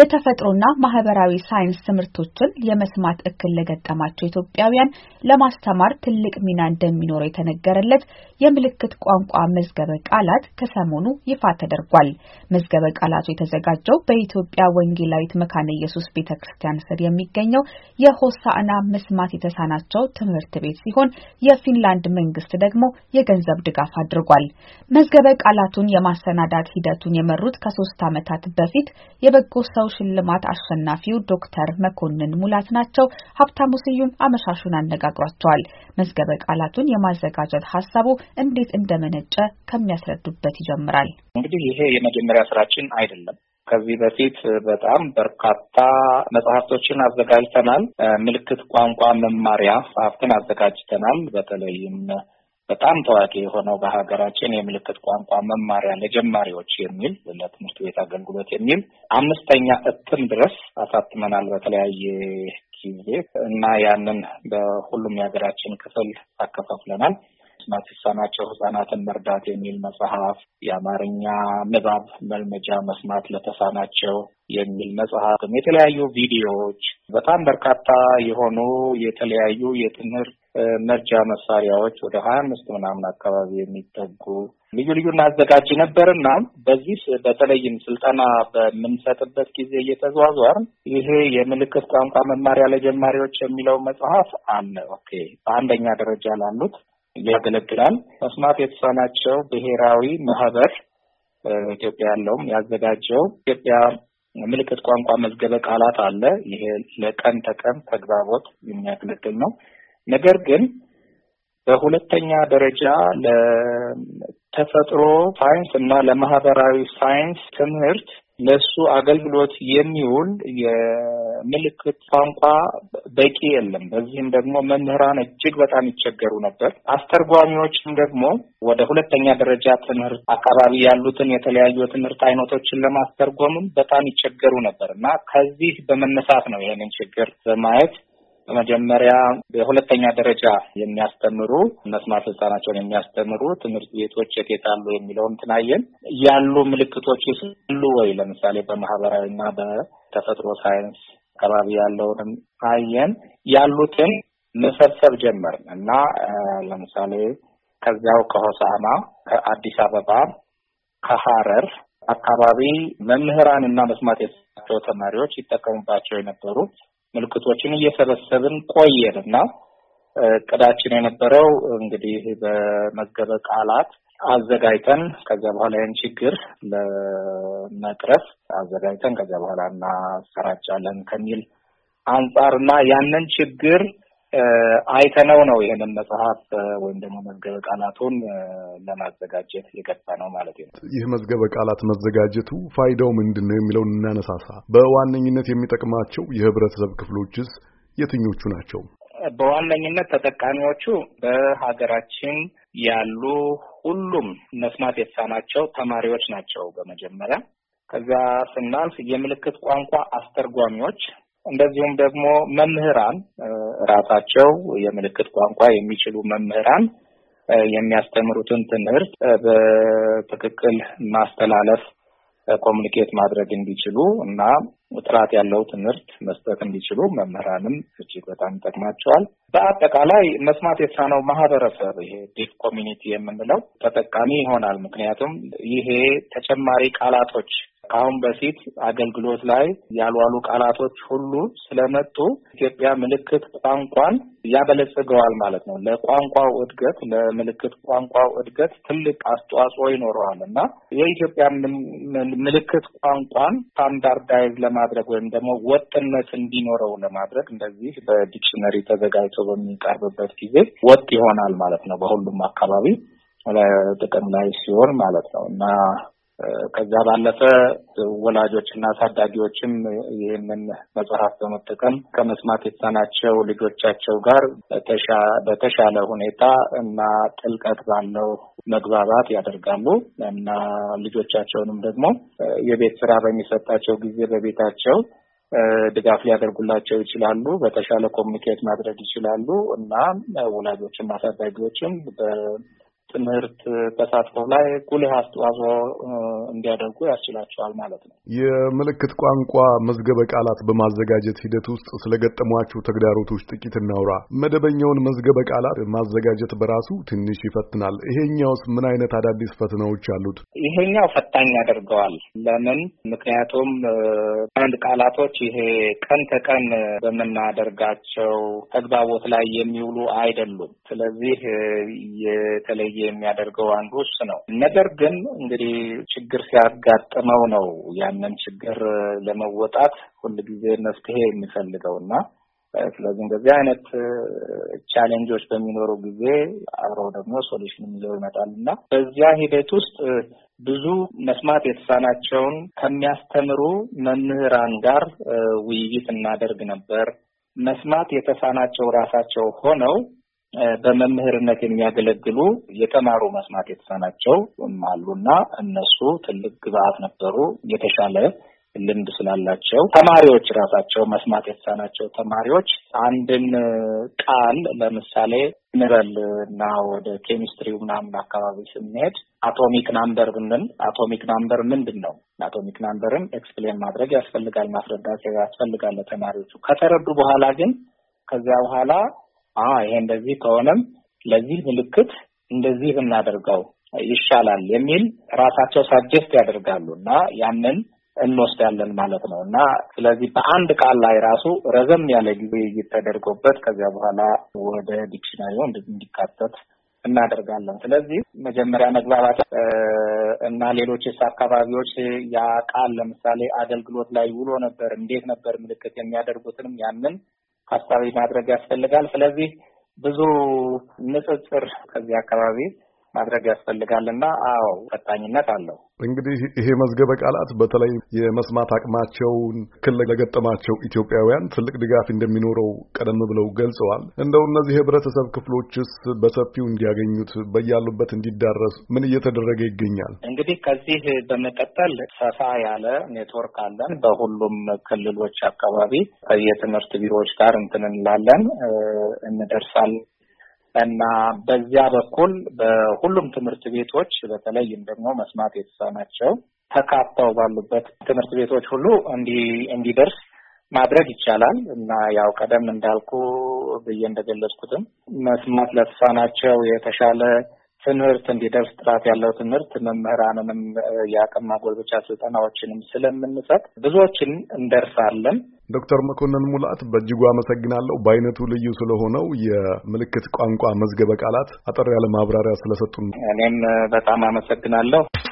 የተፈጥሮና ማህበራዊ ሳይንስ ትምህርቶችን የመስማት እክል ለገጠማቸው ኢትዮጵያውያን ለማስተማር ትልቅ ሚና እንደሚኖረው የተነገረለት የምልክት ቋንቋ መዝገበ ቃላት ከሰሞኑ ይፋ ተደርጓል። መዝገበ ቃላቱ የተዘጋጀው በኢትዮጵያ ወንጌላዊት መካነ ኢየሱስ ቤተክርስቲያን ስር የሚገኘው የሆሳዕና መስማት የተሳናቸው ትምህርት ቤት ሲሆን የፊንላንድ መንግስት ደግሞ የገንዘብ ድጋፍ አድርጓል። መዝገበ ቃላቱን የማሰናዳት ሂደቱን የመሩት ከ3 ዓመታት በፊት የበጎ ሰው ሽልማት አሸናፊው ዶክተር መኮንን ሙላት ናቸው። ሀብታሙ ስዩም አመሻሹን አነጋግሯቸዋል። መዝገበ ቃላቱን የማዘጋጀት ሐሳቡ እንዴት እንደመነጨ ከሚያስረዱበት ይጀምራል። እንግዲህ ይሄ የመጀመሪያ ስራችን አይደለም። ከዚህ በፊት በጣም በርካታ መጽሐፍቶችን አዘጋጅተናል። ምልክት ቋንቋ መማሪያ መጽሐፍትን አዘጋጅተናል። በተለይም በጣም ታዋቂ የሆነው በሀገራችን የምልክት ቋንቋ መማሪያ ለጀማሪዎች የሚል ለትምህርት ቤት አገልግሎት የሚል 5ኛ እትም ድረስ አሳትመናል በተለያየ ጊዜ እና ያንን በሁሉም የሀገራችን ክፍል አከፋፍለናል። መስማት የተሳናቸው ህጻናትን መርዳት የሚል መጽሐፍ፣ የአማርኛ ንባብ መልመጃ መስማት ለተሳናቸው የሚል መጽሐፍ፣ የተለያዩ ቪዲዮዎች፣ በጣም በርካታ የሆኑ የተለያዩ የትምህርት መርጃ መሳሪያዎች ወደ 25 ምናምን አካባቢ የሚጠጉ ልዩ እናዘጋጅ ነበርና በዚህ በተለይም ስልጠና በምንሰጥበት ጊዜ እየተዟዟርን ይሄ የምልክት ቋንቋ መማሪያ ለጀማሪዎች የሚለው መጽሐፍ አለ። ኦኬ በአንደኛ ደረጃ ላሉት ያገለግላል። መስማት የተሳናቸው ብሔራዊ ማህበር ኢትዮጵያ ያለውም ያዘጋጀው ኢትዮጵያ ምልክት ቋንቋ መዝገበ ቃላት አለ። ይሄ ለቀን ተቀን ተግባቦት የሚያገለግል ነው። ነገር ግን በሁለተኛ ደረጃ ለተፈጥሮ ሳይንስ እና ለማህበራዊ ሳይንስ ትምህርት ለሱ አገልግሎት የሚውል የምልክት ቋንቋ በቂ የለም። በዚህም ደግሞ መምህራን እጅግ በጣም ይቸገሩ ነበር። አስተርጓሚዎችም ደግሞ ወደ ሁለተኛ ደረጃ ትምህርት አካባቢ ያሉትን የተለያዩ ትምህርት አይነቶችን ለማስተርጎምም በጣም ይቸገሩ ነበር እና ከዚህ በመነሳት ነው ይሄንን ችግር በማየት በመጀመሪያ በሁለተኛ ደረጃ የሚያስተምሩ መስማት ህጻናቸውን የሚያስተምሩ ትምህርት ቤቶች የት አሉ የሚለውን ተናየን። ያሉ ምልክቶች ሁሉ ወይ ለምሳሌ በማህበራዊና በተፈጥሮ ሳይንስ አካባቢ ያለውንም አየን። ያሉትን መሰብሰብ ጀመርን እና ለምሳሌ ከዚያው ከሆሳዕና፣ ከአዲስ አበባ፣ ከሐረር አካባቢ መምህራንና መስማት የተሳናቸው ተማሪዎች ይጠቀሙባቸው የነበሩ ምልክቶችን እየሰበሰብን ቆየንና እቅዳችን የነበረው እንግዲህ በመዝገበ ቃላት አዘጋጅተን ከዚያ በኋላ ይህን ችግር ለመቅረፍ አዘጋጅተን ከዚያ በኋላ እናሰራጫለን ከሚል አንጻርና ያንን ችግር አይተነው ነው ይሄንን መጽሐፍ ወይም ደግሞ መዝገበ ቃላቱን ለማዘጋጀት የገባ ነው ማለት ነው። ይህ መዝገበ ቃላት መዘጋጀቱ ፋይዳው ምንድነው የሚለውን እናነሳሳ። በዋነኝነት የሚጠቅማቸው የህብረተሰብ ክፍሎችስ የትኞቹ ናቸው? በዋነኝነት ተጠቃሚዎቹ በሀገራችን ያሉ ሁሉም መስማት የተሳናቸው ተማሪዎች ናቸው በመጀመሪያ። ከዛ ስናልፍ የምልክት ቋንቋ አስተርጓሚዎች እንደዚሁም ደግሞ መምህራን ራሳቸው የምልክት ቋንቋ የሚችሉ መምህራን የሚያስተምሩትን ትምህርት በትክክል ማስተላለፍ ኮሙኒኬት ማድረግ እንዲችሉ እና ጥራት ያለው ትምህርት መስጠት እንዲችሉ መምህራንም እጅግ በጣም ይጠቅማቸዋል። በአጠቃላይ መስማት የተሳነው ማህበረሰብ ይሄ ዲፍ ኮሚኒቲ የምንለው ተጠቃሚ ይሆናል። ምክንያቱም ይሄ ተጨማሪ ቃላቶች ከአሁን በፊት አገልግሎት ላይ ያልዋሉ ቃላቶች ሁሉ ስለመጡ ኢትዮጵያ ምልክት ቋንቋን ያበለጽገዋል ማለት ነው። ለቋንቋው እድገት ለምልክት ቋንቋው እድገት ትልቅ አስተዋጽኦ ይኖረዋል እና የኢትዮጵያ ምልክት ቋንቋን ስታንዳርዳይዝ ለማድረግ ወይም ደግሞ ወጥነት እንዲኖረው ለማድረግ እንደዚህ በዲክሽነሪ ተዘጋጅቶ በሚቀርብበት ጊዜ ወጥ ይሆናል ማለት ነው። በሁሉም አካባቢ ጥቅም ላይ ሲሆን ማለት ነው እና ከዛ ባለፈ ወላጆችና አሳዳጊዎችም ይህንን መጽሐፍ በመጠቀም ከመስማት የተሳናቸው ልጆቻቸው ጋር በተሻለ ሁኔታ እና ጥልቀት ባለው መግባባት ያደርጋሉ እና ልጆቻቸውንም ደግሞ የቤት ስራ በሚሰጣቸው ጊዜ በቤታቸው ድጋፍ ሊያደርጉላቸው ይችላሉ። በተሻለ ኮሙኒኬት ማድረግ ይችላሉ እና ወላጆችም አሳዳጊዎችም ትምህርት ተሳትፎ ላይ ጉልህ አስተዋጽኦ እንዲያደርጉ ያስችላቸዋል ማለት ነው። የምልክት ቋንቋ መዝገበ ቃላት በማዘጋጀት ሂደት ውስጥ ስለገጠሟቸው ተግዳሮቶች ጥቂት እናውራ። መደበኛውን መዝገበ ቃላት ማዘጋጀት በራሱ ትንሽ ይፈትናል። ይሄኛውስ ምን አይነት አዳዲስ ፈተናዎች አሉት? ይሄኛው ፈታኝ ያደርገዋል። ለምን? ምክንያቱም አንድ ቃላቶች ይሄ ቀን ተቀን በመናደርጋቸው ተግባቦት ላይ የሚውሉ አይደሉም። ስለዚህ የተለየ የሚያደርገው አንዱ እሱ ነው። ነገር ግን እንግዲህ ችግር ሲያጋጥመው ነው ያንን ችግር ለመወጣት ሁልጊዜ መፍትሄ የሚፈልገውና ስለዚህ እንደዚህ አይነት ቻሌንጆች በሚኖሩ ጊዜ አብረው ደግሞ ሶሉሽን የሚለው ይመጣልና በዚያ ሂደት ውስጥ ብዙ መስማት የተሳናቸውን ከሚያስተምሩ መምህራን ጋር ውይይት እናደርግ ነበር። መስማት የተሳናቸው ራሳቸው ሆነው በመምህርነት የሚያገለግሉ የተማሩ መስማት የተሳናቸው አሉና እነሱ ትልቅ ግብአት ነበሩ። የተሻለ ልምድ ስላላቸው ተማሪዎች ራሳቸው መስማት የተሳናቸው ተማሪዎች አንድን ቃል ለምሳሌ እንበልና ወደ ኬሚስትሪው ምናምን አካባቢ ስንሄድ አቶሚክ ናምበር ብንል አቶሚክ ናምበር ምንድን ነው? አቶሚክ ናምበርን ኤክስፕሌን ማድረግ ያስፈልጋል፣ ማስረዳት ያስፈልጋል ለተማሪዎቹ። ከተረዱ በኋላ ግን ከዚያ በኋላ ይሄ እንደዚህ ከሆነም ለዚህ ምልክት እንደዚህ ብናደርገው ይሻላል የሚል ራሳቸው ሳጀስት ያደርጋሉ እና ያንን እንወስዳለን ማለት ነው። እና ስለዚህ በአንድ ቃል ላይ ራሱ ረዘም ያለ ጊዜ ተደርጎበት ከዚያ በኋላ ወደ ዲክሽናሪው እንዲካተት እናደርጋለን። ስለዚህ መጀመሪያ መግባባት እና ሌሎችስ አካባቢዎች ያ ቃል ለምሳሌ አገልግሎት ላይ ውሎ ነበር፣ እንዴት ነበር ምልክት የሚያደርጉትንም ያንን ሀሳቢ ማድረግ ያስፈልጋል። ስለዚህ ብዙ ንጽጽር ከዚህ አካባቢ ማድረግ ያስፈልጋልና ፈታኝነት አለው። እንግዲህ ይሄ መዝገበ ቃላት በተለይ የመስማት አቅማቸውን እክል ለገጠማቸው ኢትዮጵያውያን ትልቅ ድጋፍ እንደሚኖረው ቀደም ብለው ገልጸዋል። እንደው እነዚህ የህብረተሰብ ክፍሎችስ በሰፊው እንዲያገኙት በያሉበት እንዲዳረስ ምን እየተደረገ ይገኛል? እንግዲህ ከዚህ በመቀጠል ሰፋ ያለ ኔትወርክ አለን። በሁሉም ክልሎች አካባቢ የትምህርት ቢሮዎች ጋር እንላለን እንደርሳለን እና በዚያ በኩል በሁሉም ትምህርት ቤቶች በተለይም ደግሞ መስማት የተሳናቸው ተካተው ባሉበት ትምህርት ቤቶች ሁሉ እንዲደርስ ማድረግ ይቻላል። እና ያው ቀደም እንዳልኩ ብዬ እንደገለጽኩትም መስማት ለተሳናቸው የተሻለ ትምህርት እንዲደርስ ጥራት ያለው ትምህርት መምህራንንም የአቅም ማጎልበቻ ስልጠናዎችንም ስለምንሰጥ ብዙዎችን እንደርሳለን። ዶክተር መኮንን ሙላት በእጅጉ አመሰግናለሁ። በአይነቱ ልዩ ስለሆነው የምልክት ቋንቋ መዝገበ ቃላት አጠር ያለ ማብራሪያ ስለሰጡን። እኔም በጣም አመሰግናለሁ።